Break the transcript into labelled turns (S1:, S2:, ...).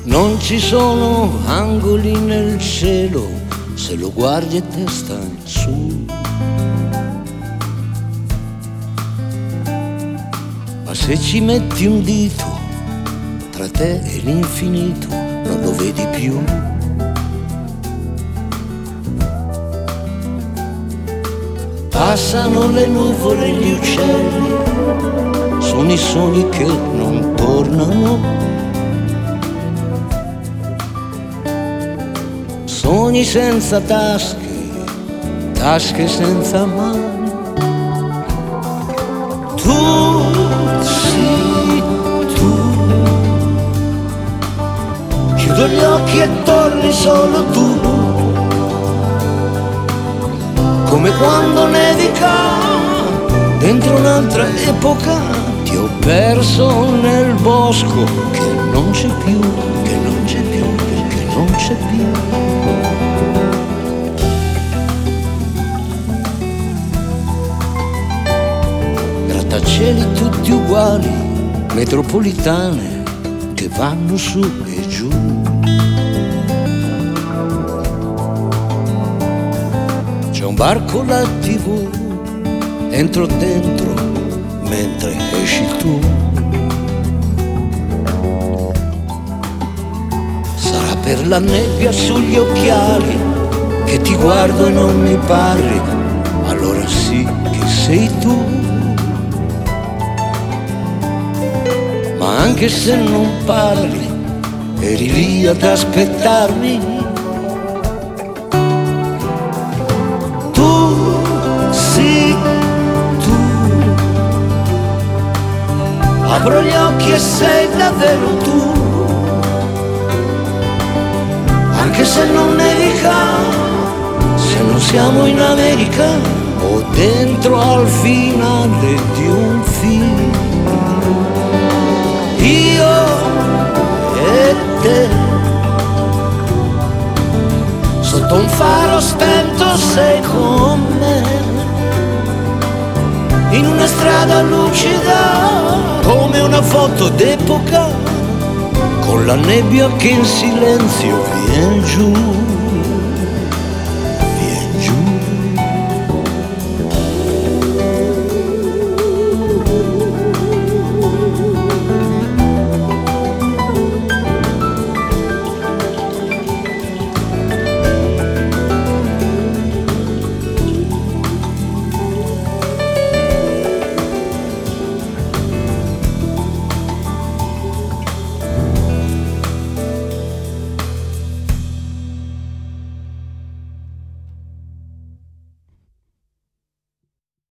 S1: Non ci sono angoli nel cielo se lo guardi a testa in su. Ma se ci metti un dito tra te e l'infinito non lo vedi più. Passano le nuvole e gli uccelli, sono i sogni che non tornano. Sogni senza tasche, tasche senza mani. Tu, sì, tu. Chiudo gli occhi e torni solo tu. Come quando nevica dentro un'altra epoca. Ti ho perso nel bosco che non c'è più, che non c'è più, che non c'è più. Grattacieli tutti uguali, metropolitane che vanno su e giù. C'è un bar con la TV, entro dentro mentre esci tu. Sarà per la nebbia sugli occhiali che ti guardo e non mi parli, allora sì che sei tu. Ma anche se non parli, eri lì ad aspettarmi. Apro gli occhi e sei davvero tu, anche se non nevica, se non siamo in America o dentro al finale di un film. Io e te, sotto un faro spento sei con me, in una strada lucida come una foto d'epoca, con la nebbia che in silenzio viene giù.